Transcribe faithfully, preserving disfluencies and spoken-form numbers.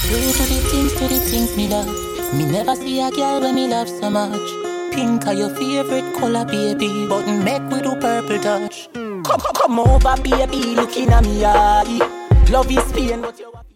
True to the things, to the things me love. Me never see a girl when me love so much. Pink are your favorite color, baby, but make we do purple touch. Come, come, come over, baby, looking at me eye. Love is pain, what you want.